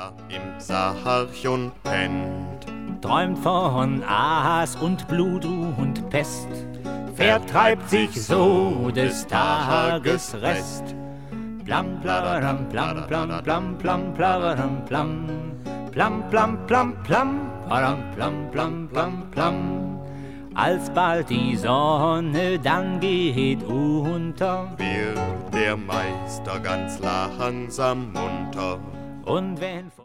da im Sarch und pennt. Träumt von Aas und Blut und Pest, vertreibt sich so des Tages Rest. Plam, plararam, plam, plam, plam, plam, plararam, plam. Plam, plam, plam, plam, param, plam, plam, plam, plam. Alsbald die Sonne dann geht unter, Wird der Meister ganz langsam munter. und wenn